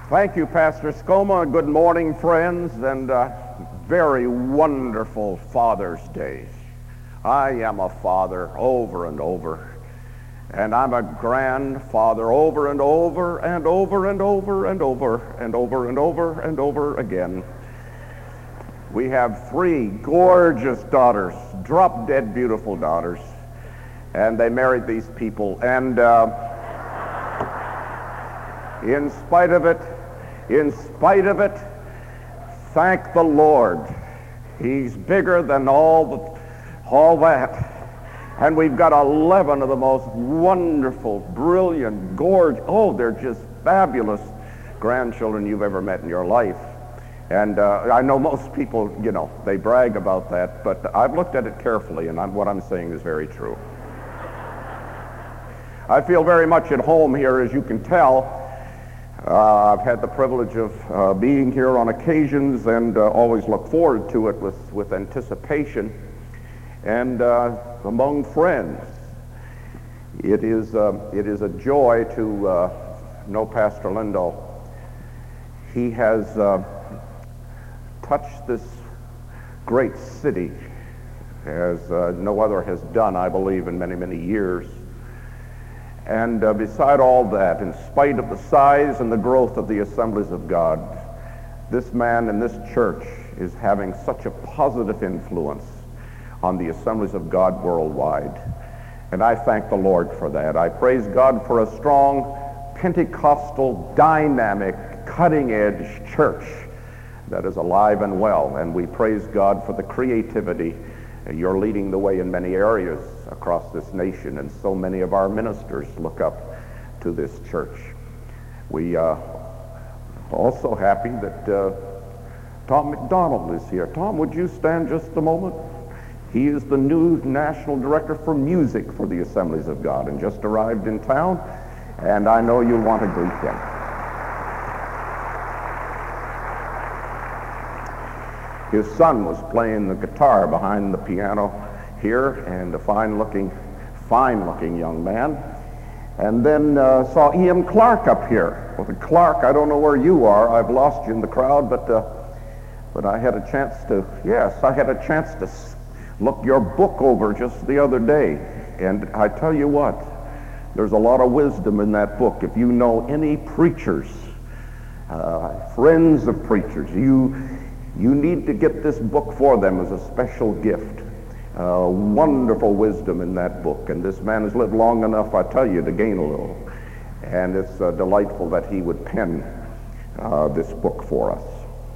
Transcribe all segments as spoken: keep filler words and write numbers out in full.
Thank you, Pastor Skoma. Good morning, friends, and uh, very wonderful Father's Day. I am a father over and over, and I'm a grandfather over and over and over and over and over and over and over and over again. We have three gorgeous daughters, drop-dead beautiful daughters, and they married these people, and uh, in spite of it, in spite of it, thank the Lord. He's bigger than all the, all that. And we've got eleven of the most wonderful, brilliant, gorgeous, oh, they're just fabulous grandchildren you've ever met in your life. And uh, I know most people, you know, they brag about that, but I've looked at it carefully, and I'm, what I'm saying is very true. I feel very much at home here, as you can tell. Uh, I've had the privilege of uh, being here on occasions and uh, always look forward to it with, with anticipation. And uh, among friends, it is, uh, it is a joy to uh, know Pastor Lindahl. He has uh, touched this great city as uh, no other has done, I believe, in many, many years. And uh, beside all that, in spite of the size and the growth of the Assemblies of God, this man in this church is having such a positive influence on the Assemblies of God worldwide. And I thank the Lord for that. I praise God for a strong, Pentecostal, dynamic, cutting-edge church that is alive and well. And we praise God for the creativity. You're leading the way in many areas across this nation, and so many of our ministers look up to this church. We are uh, also happy that uh, Tom McDonald is here. Tom, would you stand just a moment? He is the new National Director for Music for the Assemblies of God and just arrived in town, and I know you'll want to greet him. His son was playing the guitar behind the piano here, and a fine-looking, fine-looking young man. And then uh, saw E M Clark up here. Well, Clark, I don't know where you are. I've lost you in the crowd, but uh, but I had a chance to, yes, I had a chance to look your book over just the other day. And I tell you what, there's a lot of wisdom in that book. If you know any preachers, uh, friends of preachers, you you need to get this book for them as a special gift. Uh, wonderful wisdom in that book, and this man has lived long enough, I tell you, to gain a little. And it's uh, delightful that he would pen uh, this book for us.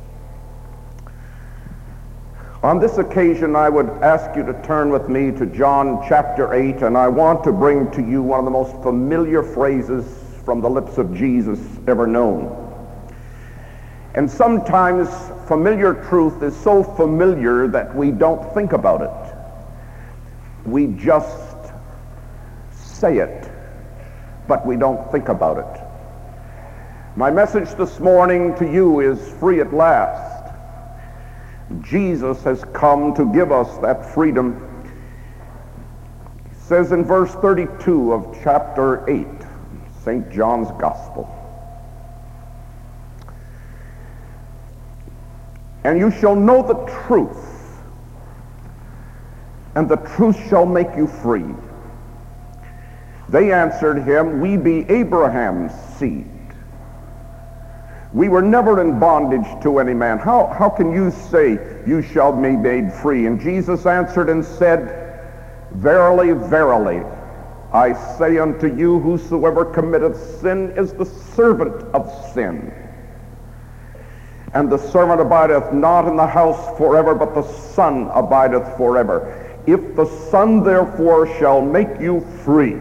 On this occasion, I would ask you to turn with me to John chapter eight, and I want to bring to you one of the most familiar phrases from the lips of Jesus ever known. And sometimes familiar truth is so familiar that we don't think about it. We just say it, but we don't think about it. My message this morning to you is free at last. Jesus has come to give us that freedom. It says in verse thirty-two of chapter eight, Saint John's Gospel, "And you shall know the truth, and the truth shall make you free. They answered him, We be Abraham's seed. We were never in bondage to any man. How, how can you say, You shall be made free? And Jesus answered and said, Verily, verily, I say unto you, whosoever committeth sin is the servant of sin. And the servant abideth not in the house forever, but the Son abideth forever. If the Son therefore shall make you free,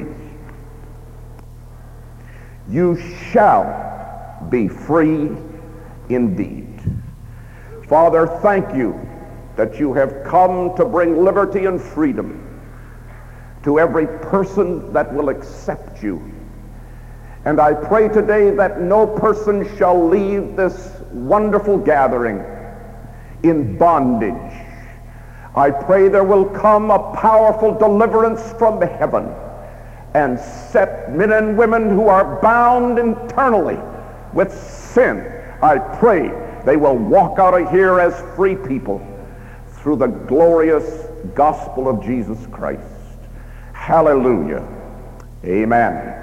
you shall be free indeed." Father, thank you that you have come to bring liberty and freedom to every person that will accept you. And I pray today that no person shall leave this wonderful gathering in bondage. I pray there will come a powerful deliverance from heaven and set men and women who are bound internally with sin, I pray they will walk out of here as free people through the glorious gospel of Jesus Christ. Hallelujah. Amen.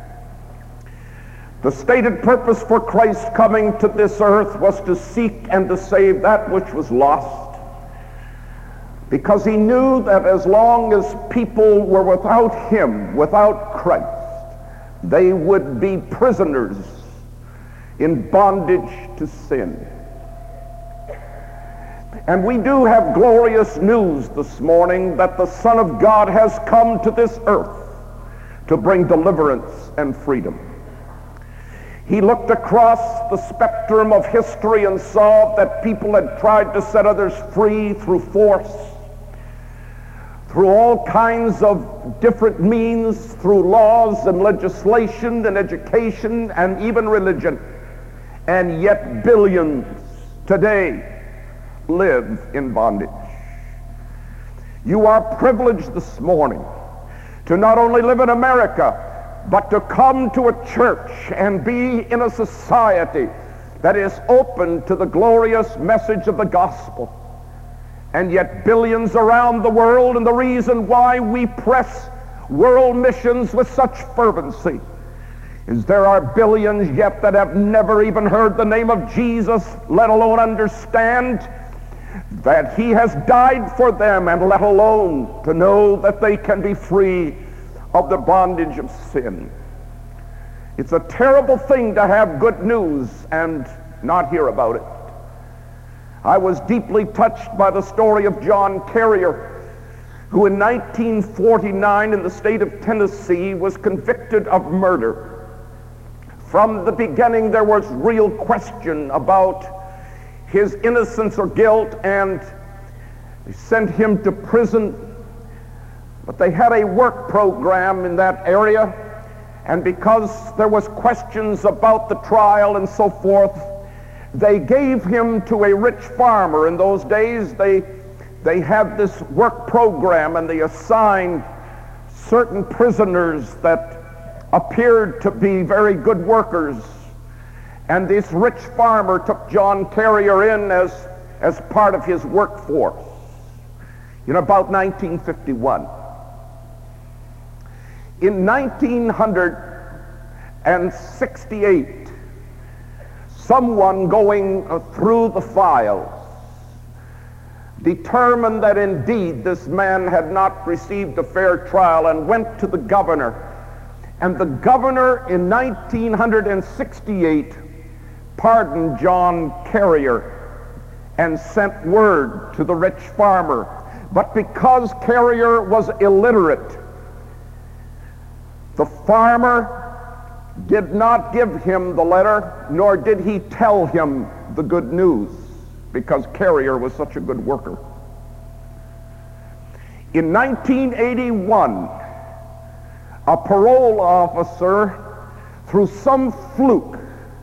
The stated purpose for Christ coming to this earth was to seek and to save that which was lost, because he knew that as long as people were without him, without Christ, they would be prisoners in bondage to sin. And we do have glorious news this morning that the Son of God has come to this earth to bring deliverance and freedom. He looked across the spectrum of history and saw that people had tried to set others free through force, through all kinds of different means, through laws and legislation and education and even religion. And yet billions today live in bondage. You are privileged this morning to not only live in America, but to come to a church and be in a society that is open to the glorious message of the gospel. And yet billions around the world, and the reason why we press world missions with such fervency is there are billions yet that have never even heard the name of Jesus, let alone understand that he has died for them, and let alone to know that they can be free of the bondage of sin. It's a terrible thing to have good news and not hear about it. I was deeply touched by the story of John Carrier, who in nineteen forty-nine in the state of Tennessee was convicted of murder. From the beginning there was real question about his innocence or guilt, and they sent him to prison. But they had a work program in that area, and because there was questions about the trial and so forth, they gave him to a rich farmer. In those days, they, they had this work program, and they assigned certain prisoners that appeared to be very good workers. And this rich farmer took John Carrier in as, as part of his workforce in about nineteen fifty-one. In nineteen sixty-eight, someone going through the files determined that indeed this man had not received a fair trial, and went to the governor. And the governor in nineteen sixty-eight pardoned John Carrier and sent word to the rich farmer. But because Carrier was illiterate, the farmer did not give him the letter, nor did he tell him the good news, because Carrier was such a good worker. In nineteen eighty-one, a parole officer, through some fluke,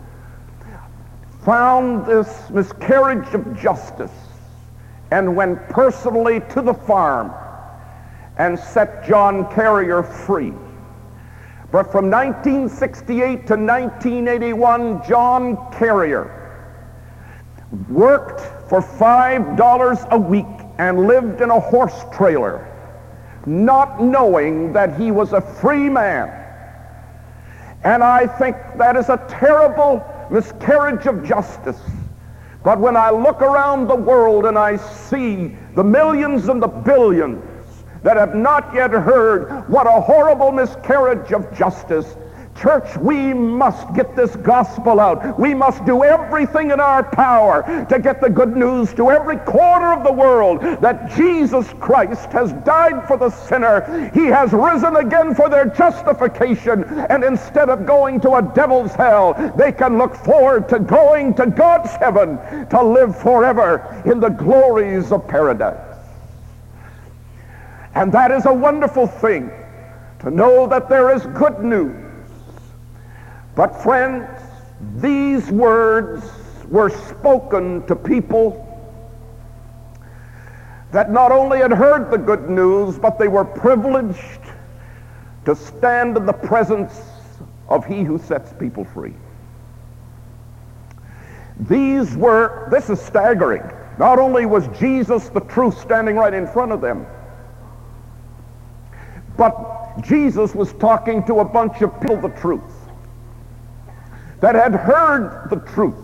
found this miscarriage of justice and went personally to the farm and set John Carrier free. But from nineteen sixty-eight to nineteen eighty-one, John Carrier worked for five dollars a week and lived in a horse trailer, not knowing that he was a free man. And I think that is a terrible miscarriage of justice. But when I look around the world and I see the millions and the billions that have not yet heard what a horrible miscarriage of justice, church, we must get this gospel out. We must do everything in our power to get the good news to every corner of the world that Jesus Christ has died for the sinner. He has risen again for their justification, and instead of going to a devil's hell, they can look forward to going to God's heaven to live forever in the glories of paradise. And that is a wonderful thing, to know that there is good news. But friends, these words were spoken to people that not only had heard the good news, but they were privileged to stand in the presence of he who sets people free. These were, this is staggering. Not only was Jesus the truth standing right in front of them, but Jesus was talking to a bunch of people the truth, that had heard the truth.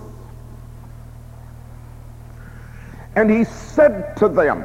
And he said to them,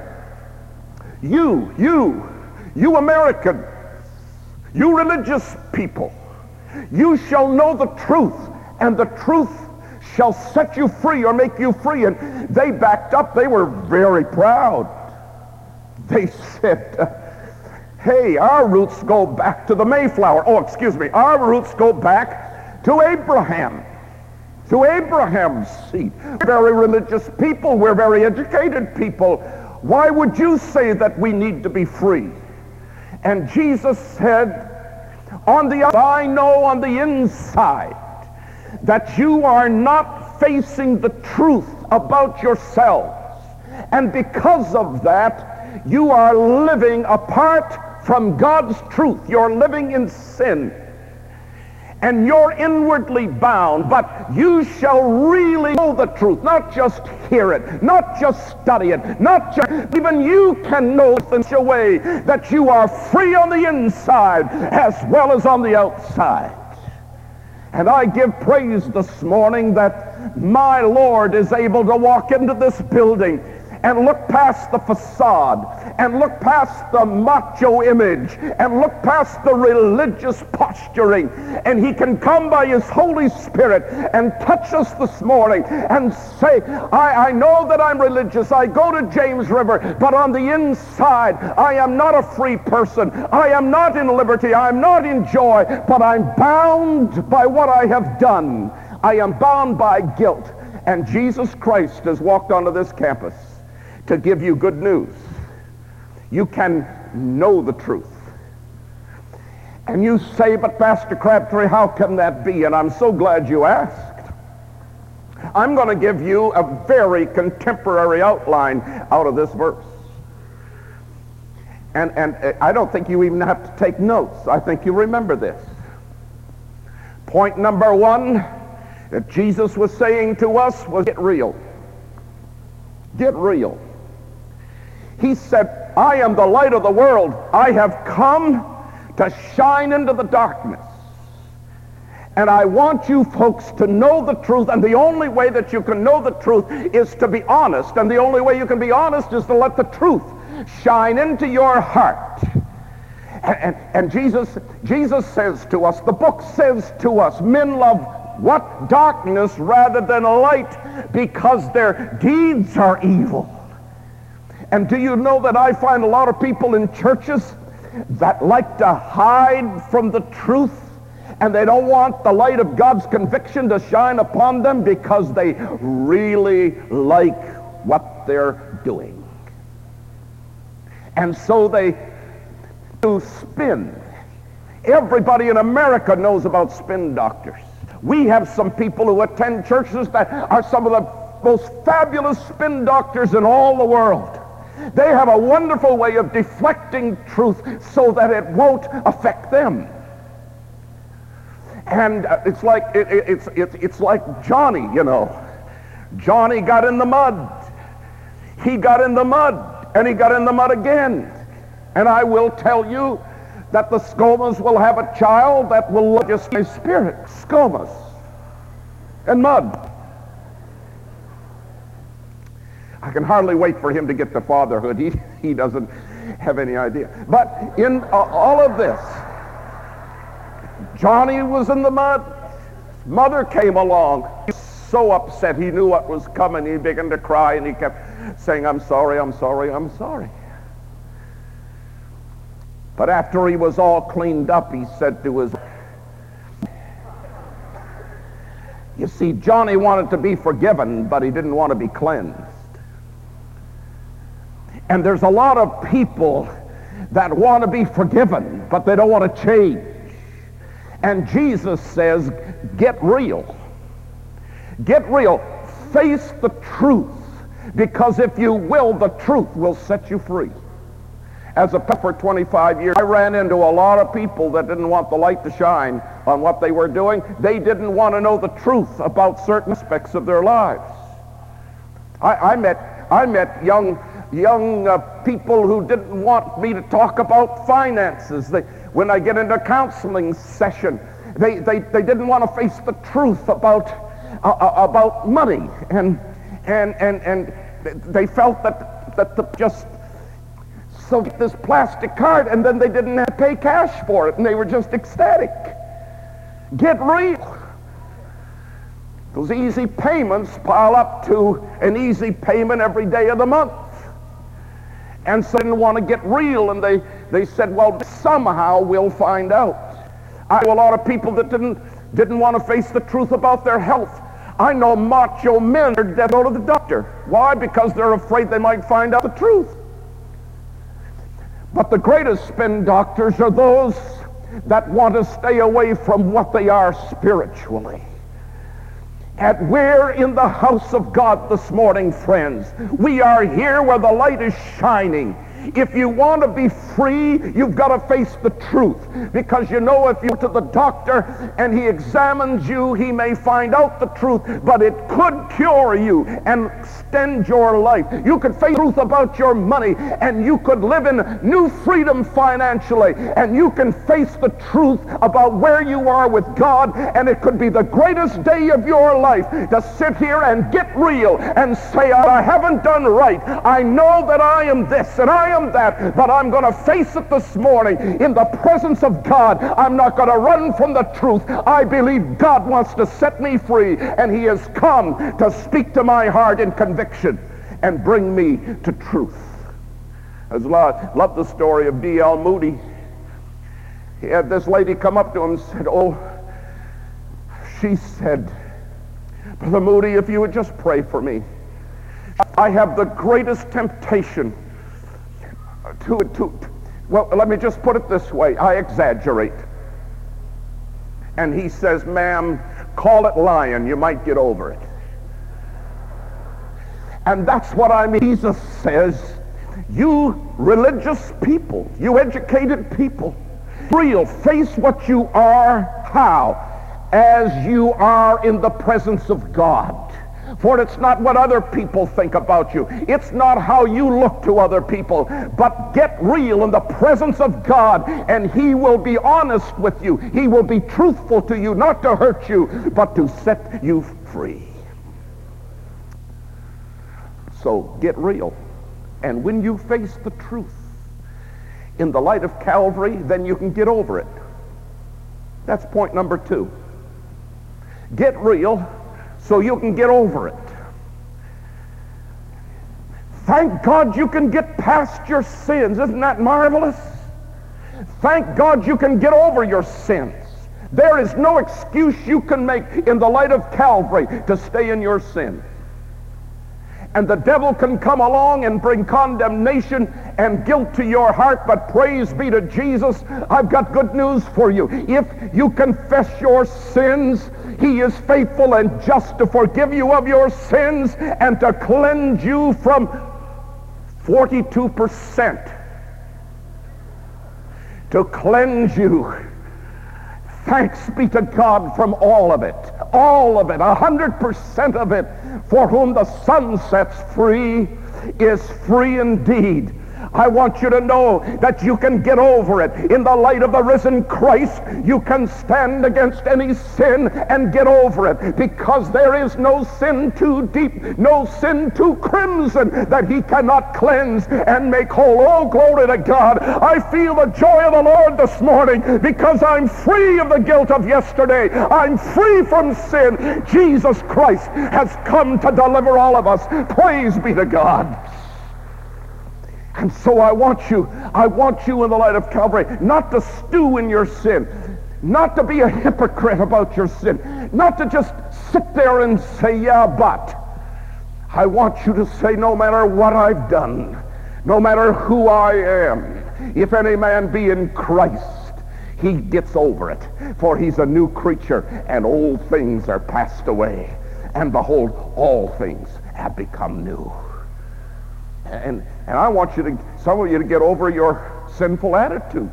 you, you, you Americans, you religious people, you shall know the truth, and the truth shall set you free or make you free. And they backed up. They were very proud. They said, uh, hey, our roots go back to the Mayflower. Oh, excuse me. Our roots go back to Abraham, to Abraham's seed. We're very religious people. We're very educated people. Why would you say that we need to be free? And Jesus said, on the I know on the inside that you are not facing the truth about yourselves, and because of that you are living apart from God's truth. You're living in sin and you're inwardly bound, but you shall really know the truth, not just hear it, not just study it, not just, even you can know it in such a way that you are free on the inside as well as on the outside. And I give praise this morning that my Lord is able to walk into this building and look past the facade, and look past the macho image, and look past the religious posturing, and he can come by his Holy Spirit and touch us this morning and say, I, I know that I'm religious, I go to James River, but on the inside I am not a free person, I am not in liberty, I am not in joy, but I'm bound by what I have done. I am bound by guilt. And Jesus Christ has walked onto this campus to give you good news. You can know the truth. And you say, but Pastor Crabtree, how can that be? And I'm so glad you asked. I'm going to give you a very contemporary outline out of this verse. And, and I don't think you even have to take notes. I think you remember this. Point number one that Jesus was saying to us was, get real. Get real. He said, I am the light of the world. I have come to shine into the darkness. And I want you folks to know the truth. And the only way that you can know the truth is to be honest. And the only way you can be honest is to let the truth shine into your heart. And, and, and Jesus, Jesus says to us, the book says to us, men love what? Darkness rather than light, because their deeds are evil. And do you know that I find a lot of people in churches that like to hide from the truth, and they don't want the light of God's conviction to shine upon them because they really like what they're doing. And so they do spin. Everybody in America knows about spin doctors. We have some people who attend churches that are some of the most fabulous spin doctors in all the world. They have a wonderful way of deflecting truth so that it won't affect them. And uh, it's like it, it, it's it's it's like Johnny, you know. Johnny got in the mud. He got in the mud, and he got in the mud again. And I will tell you that the Skomas will have a child that will just be spirit. Skomas and mud. I can hardly wait for him to get to fatherhood. He, he doesn't have any idea. But in uh, all of this, Johnny was in the mud. His mother came along. He was so upset. He knew what was coming. He began to cry, and he kept saying, I'm sorry, I'm sorry, I'm sorry. But after he was all cleaned up, he said to his wife, you see, Johnny wanted to be forgiven, but he didn't want to be cleansed. And there's a lot of people that want to be forgiven, but they don't want to change. And Jesus says, get real. Get real. Face the truth. Because if you will, the truth will set you free. As a pastor for twenty-five years, I ran into a lot of people that didn't want the light to shine on what they were doing. They didn't want to know the truth about certain aspects of their lives. I, I met, I met young, young uh, people who didn't want me to talk about finances. They, when I get into a counseling session, they, they, they didn't want to face the truth about, uh, about money. And, and, and, and they felt that, that the just... So this plastic card, and then they didn't have to pay cash for it, and they were just ecstatic. Get real. Those easy payments pile up to an easy payment every day of the month. And so they didn't want to get real, and they, they said, well, somehow we'll find out. I know a lot of people that didn't, didn't want to face the truth about their health. I know macho men that go to the doctor. Why? Because they're afraid they might find out the truth. But the greatest spin doctors are those that want to stay away from what they are spiritually. And we're in the house of God this morning, friends. We are here where the light is shining. If you want to be free, you've got to face the truth. Because you know, if you go to the doctor and he examines you, he may find out the truth, but it could cure you and extend your life. You could face the truth about your money, and you could live in new freedom financially, and you can face the truth about where you are with God, and it could be the greatest day of your life to sit here and get real and say, I haven't done right. I know that I am this and I am that, but I'm going to face it this morning in the presence of God. I'm not going to run from the truth. I believe God wants to set me free, and he has come to speak to my heart in conviction and bring me to truth. I love the story of D L Moody. He had this lady come up to him and said, oh, she said, Brother Moody, if you would just pray for me. I have the greatest temptation to, to, well, let me just put it this way. I exaggerate. And he says, ma'am, call it lying. You might get over it. And that's what I mean. Jesus says, you religious people, you educated people, real, face what you are. How? As you are in the presence of God. For it's not what other people think about you. It's not how you look to other people. But get real in the presence of God, and he will be honest with you. He will be truthful to you, not to hurt you, but to set you free. So get real. And when you face the truth in the light of Calvary, then you can get over it. That's point number two. Get real so you can get over it. Thank God you can get past your sins. Isn't that marvelous? Thank God you can get over your sins. There is no excuse you can make in the light of Calvary to stay in your sin. And the devil can come along and bring condemnation and guilt to your heart, but praise be to Jesus, I've got good news for you. If you confess your sins, he is faithful and just to forgive you of your sins and to cleanse you from forty-two percent. To cleanse you. Thanks be to God from all of it. All of it. A hundred percent of it. For whom the Son sets free is free indeed. I want you to know that you can get over it. In the light of the risen Christ, you can stand against any sin and get over it, because there is no sin too deep, no sin too crimson that he cannot cleanse and make whole. Oh, glory to God. I feel the joy of the Lord this morning because I'm free of the guilt of yesterday. I'm free from sin. Jesus Christ has come to deliver all of us. Praise be to God. And so I want you, I want you in the light of Calvary, not to stew in your sin, not to be a hypocrite about your sin, not to just sit there and say, yeah, but. I want you to say, no matter what I've done, no matter who I am, if any man be in Christ, he gets over it. For he's a new creature, and old things are passed away, and behold, all things have become new. And, and I want you to, some of you to get over your sinful attitudes.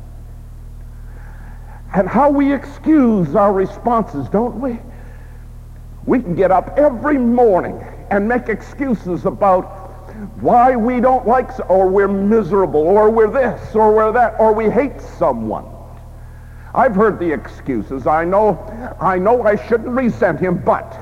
And how we excuse our responses, don't we? We can get up every morning and make excuses about why we don't like, or we're miserable, or we're this, or we're that, or we hate someone. I've heard the excuses. I know, I know I shouldn't resent him, but.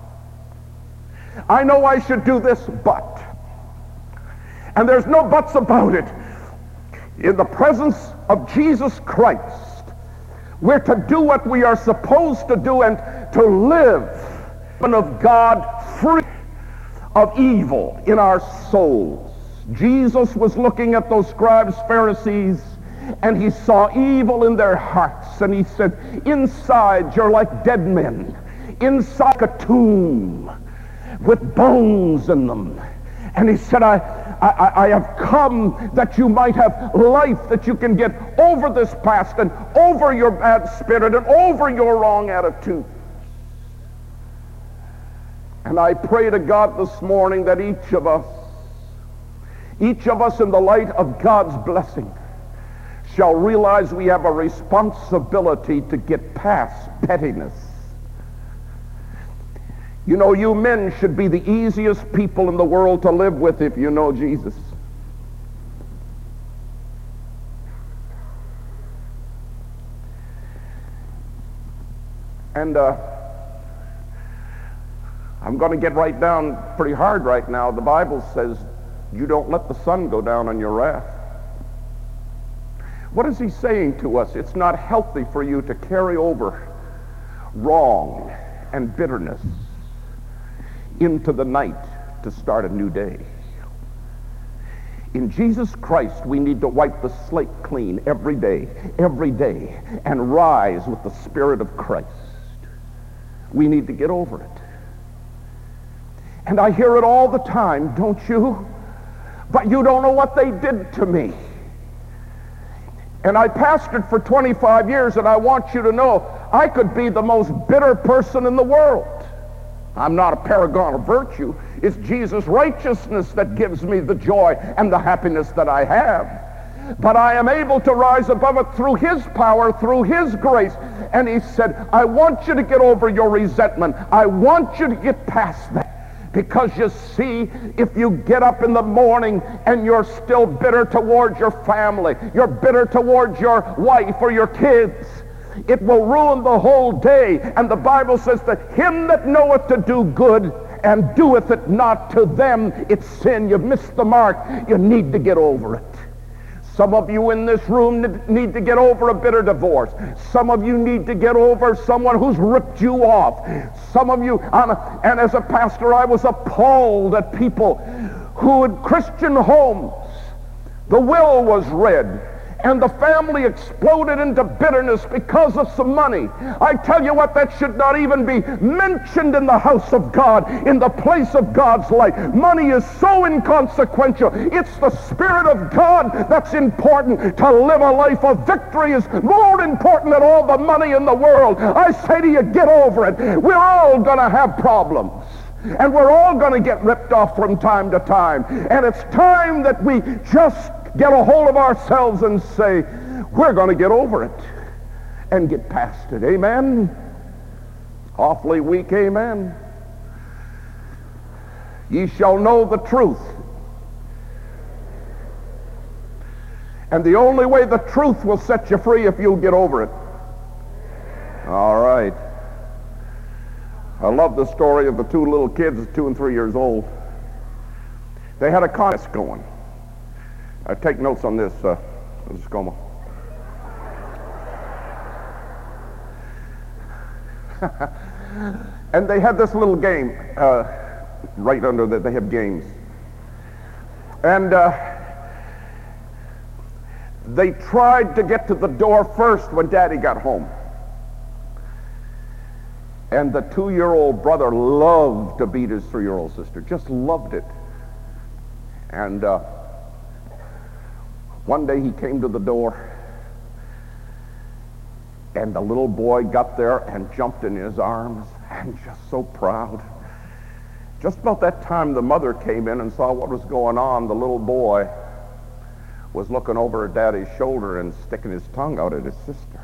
I know I should do this, but. And there's no buts about it. In the presence of Jesus Christ, we're to do what we are supposed to do and to live of God free of evil in our souls. Jesus was looking at those scribes, Pharisees, and he saw evil in their hearts, and he said, inside you're like dead men, inside a tomb with bones in them. And he said, I, I, I have come that you might have life, that you can get over this past and over your bad spirit and over your wrong attitude. And I pray to God this morning that each of us, each of us in the light of God's blessing, shall realize we have a responsibility to get past pettiness. You know, you men should be the easiest people in the world to live with if you know Jesus. And uh, I'm going to get right down pretty hard right now. The Bible says you don't let the sun go down on your wrath. What is he saying to us? It's not healthy for you to carry over wrong and bitterness into the night to start a new day. In Jesus Christ, we need to wipe the slate clean every day, every day, and rise with the Spirit of Christ. We need to get over it. And I hear it all the time, don't you? But you don't know what they did to me. And I pastored for twenty-five years, and I want you to know I could be the most bitter person in the world. I'm not a paragon of virtue. It's Jesus' righteousness that gives me the joy and the happiness that I have. But I am able to rise above it through his power, through his grace. And he said, I want you to get over your resentment. I want you to get past that. Because you see, if you get up in the morning and you're still bitter towards your family, you're bitter towards your wife or your kids, it will ruin the whole day. And the Bible says that him that knoweth to do good and doeth it not, to them it's sin. You've missed the mark. You need to get over it. Some of you in this room need to get over a bitter divorce. Some of you need to get over someone who's ripped you off. Some of you, and as a pastor, I was appalled at people who in Christian homes, the will was read, and the family exploded into bitterness because of some money. I tell you what, that should not even be mentioned in the house of God, in the place of God's light. Money is so inconsequential. It's the Spirit of God that's important. To live a life of victory is more important than all the money in the world. I say to you, get over it. We're all going to have problems. And we're all going to get ripped off from time to time. And it's time that we just get a hold of ourselves and say, we're going to get over it and get past it. Amen? Awfully weak, amen? Ye shall know the truth. And the only way the truth will set you free if you'll get over it. All right. I love the story of the two little kids, two and three years old. They had a contest going. I take notes on this, uh, Missus Como. And they had this little game, uh, right under that they have games. And uh, they tried to get to the door first when Daddy got home. And the two-year-old brother loved to beat his three-year-old sister, just loved it. And uh, one day he came to the door, and the little boy got there and jumped in his arms, and just so proud. Just about that time the mother came in and saw what was going on. The little boy was looking over at Daddy's shoulder and sticking his tongue out at his sister.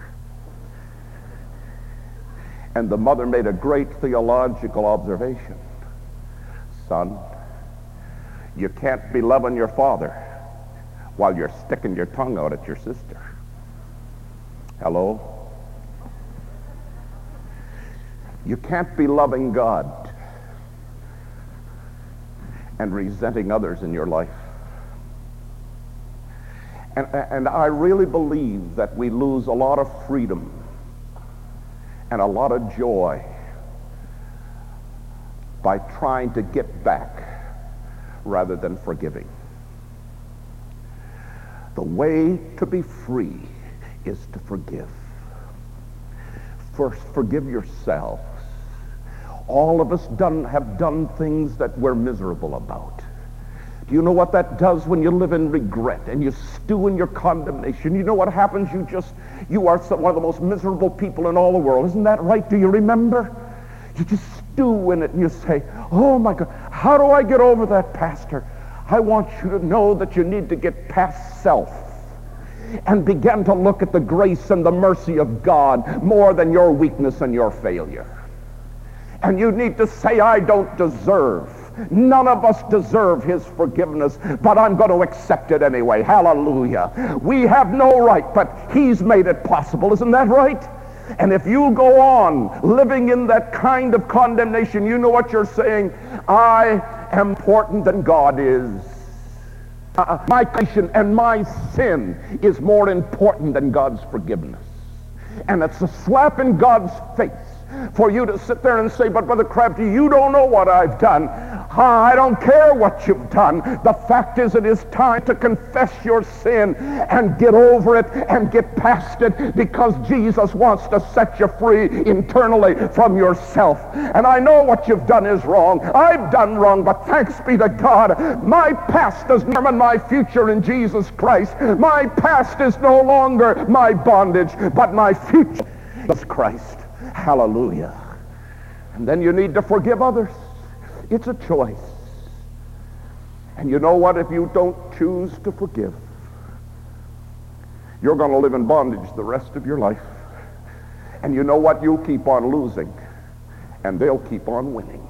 And the mother made a great theological observation. Son, you can't be loving your father while you're sticking your tongue out at your sister. Hello? You can't be loving God and resenting others in your life. And, and I really believe that we lose a lot of freedom and a lot of joy by trying to get back rather than forgiving. The way to be free is to forgive. First, forgive yourselves. All of us done, have done things that we're miserable about. Do you know what that does when you live in regret and you stew in your condemnation? You know what happens? You just, you are one of the most miserable people in all the world. Isn't that right? Do you remember? You just stew in it and you say, oh my God, how do I get over that, Pastor? I want you to know that you need to get past self and begin to look at the grace and the mercy of God more than your weakness and your failure. And you need to say, I don't deserve. None of us deserve his forgiveness, but I'm going to accept it anyway. Hallelujah. We have no right, but he's made it possible. Isn't that right? And if you go on living in that kind of condemnation, you know what you're saying? I am important than God is. Uh, my creation and my sin is more important than God's forgiveness. And it's a slap in God's face for you to sit there and say, but Brother Crabtree, you don't know what I've done. I don't care what you've done. The fact is, it is time to confess your sin and get over it and get past it, because Jesus wants to set you free internally from yourself. And I know what you've done is wrong. I've done wrong, but thanks be to God, my past does not determine my future in Jesus Christ. My past is no longer my bondage, but my future is Christ. Hallelujah. And then you need to forgive others. It's a choice. And you know what? If you don't choose to forgive, you're going to live in bondage the rest of your life. And you know what? You'll keep on losing, and they'll keep on winning.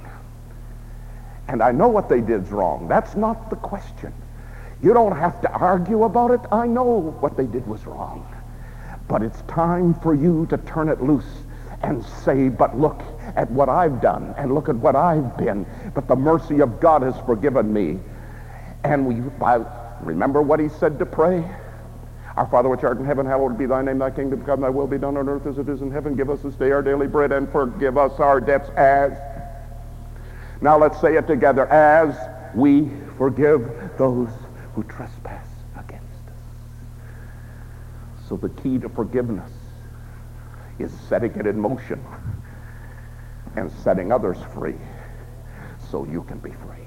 And I know what they did's wrong. That's not the question. You don't have to argue about it. I know what they did was wrong. But it's time for you to turn it loose and say, but look at what I've done, and look at what I've been. But the mercy of God has forgiven me. And we I remember what he said to pray. Our Father which art in heaven, hallowed be thy name, thy kingdom come, thy will be done on earth as it is in heaven. Give us this day our daily bread, and forgive us our debts as. Now let's say it together. As we forgive those who trespass against us. So the key to forgiveness is setting it in motion and setting others free so you can be free.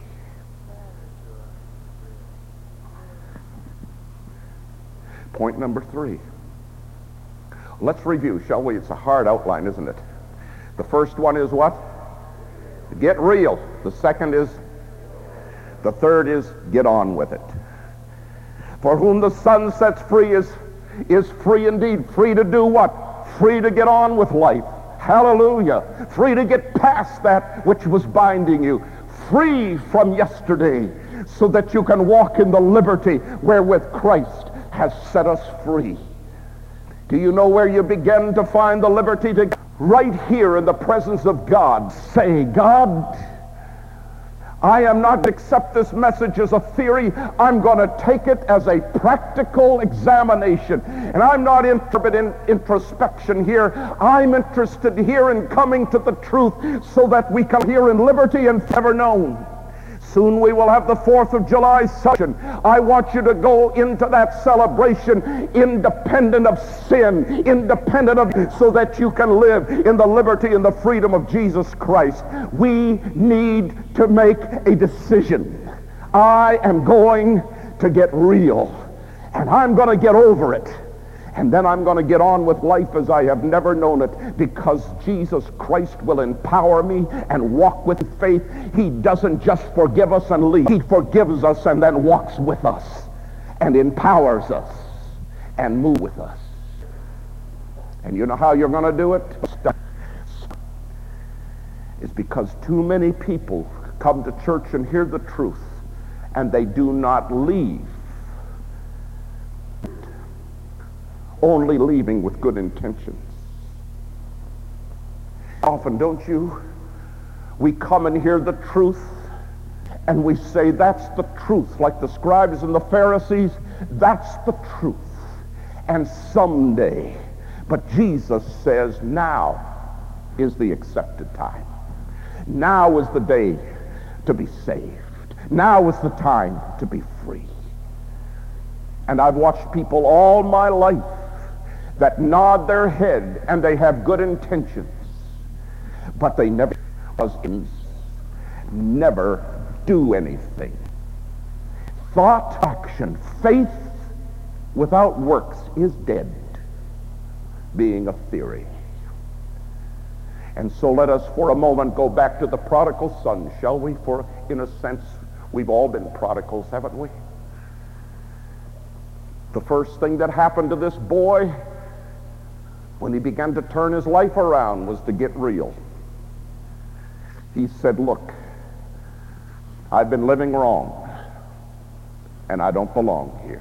Point number three. Let's review, shall we? It's a hard outline, isn't it? The first one is what? Get real. The second is, the third is get on with it. For whom the Son sets free is, is free indeed. Free to do what? Free to get on with life. Hallelujah. Free to get past that which was binding you. Free from yesterday, so that you can walk in the liberty wherewith Christ has set us free. Do you know where you begin to find the liberty? To right here in the presence of God. Say, God, I am not to accept this message as a theory. I'm going to take it as a practical examination. And I'm not interested in introspection here. I'm interested here in coming to the truth so that we can hear in liberty and ever known. Soon we will have the fourth of July celebration. I want you to go into that celebration independent of sin, independent of, so that you can live in the liberty and the freedom of Jesus Christ. We need to make a decision. I am going to get real, and I'm going to get over it. And then I'm going to get on with life as I have never known it, because Jesus Christ will empower me and walk with faith. He doesn't just forgive us and leave. He forgives us and then walks with us and empowers us and moves with us. And you know how you're going to do it? It's because too many people come to church and hear the truth, and they do not leave, only leaving with good intentions. Often, don't you? We come and hear the truth, and we say, that's the truth, like the scribes and the Pharisees, that's the truth. And someday, but Jesus says, now is the accepted time. Now is the day to be saved. Now is the time to be free. And I've watched people all my life that nod their head and they have good intentions, but they never never do anything. Thought, action, faith without works is dead, being a theory. And so let us for a moment go back to the prodigal son, shall we? For in a sense, we've all been prodigals, haven't we? The first thing that happened to this boy when he began to turn his life around was to get real. He said, look, I've been living wrong, and I don't belong here.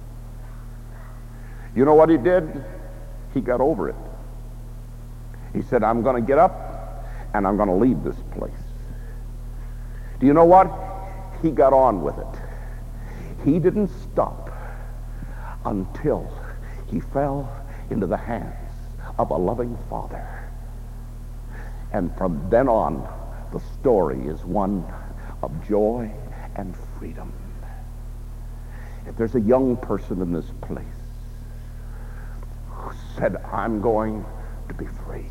You know what he did? He got over it. He said, I'm going to get up, and I'm going to leave this place. Do you know what? He got on with it. He didn't stop until he fell into the hands of a loving Father. And from then on, the story is one of joy and freedom. If there's a young person in this place who said, I'm going to be free,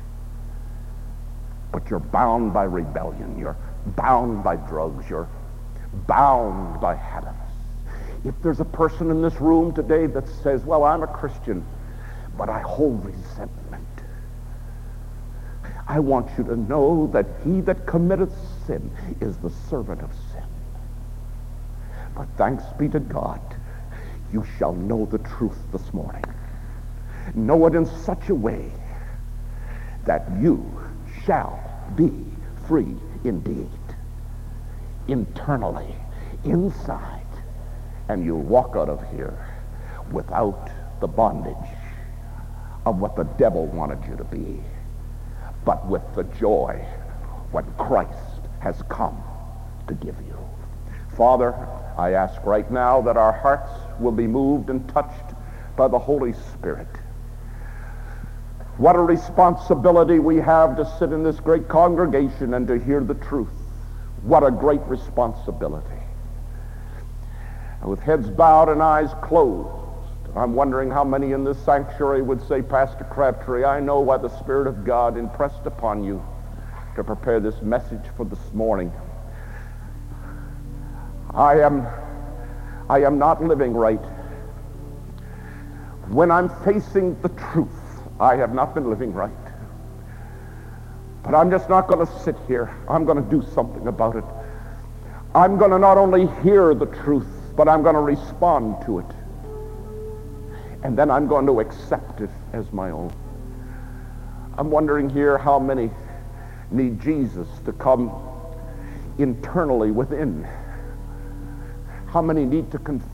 but you're bound by rebellion, you're bound by drugs, you're bound by habits. If there's a person in this room today that says, well, I'm a Christian, but I hold resentment, I want you to know that he that committeth sin is the servant of sin. But thanks be to God, you shall know the truth this morning. Know it in such a way that you shall be free indeed. Internally, inside. And you'll walk out of here without the bondage of what the devil wanted you to be, but with the joy what Christ has come to give you. Father, I ask right now that our hearts will be moved and touched by the Holy Spirit. What a responsibility we have to sit in this great congregation and to hear the truth. What a great responsibility. With heads bowed and eyes closed, I'm wondering how many in this sanctuary would say, Pastor Crabtree, I know why the Spirit of God impressed upon you to prepare this message for this morning. I am, I am not living right. When I'm facing the truth, I have not been living right. But I'm just not going to sit here. I'm going to do something about it. I'm going to not only hear the truth, but I'm going to respond to it. And then I'm going to accept it as my own. I'm wondering here how many need Jesus to come internally within. How many need to confess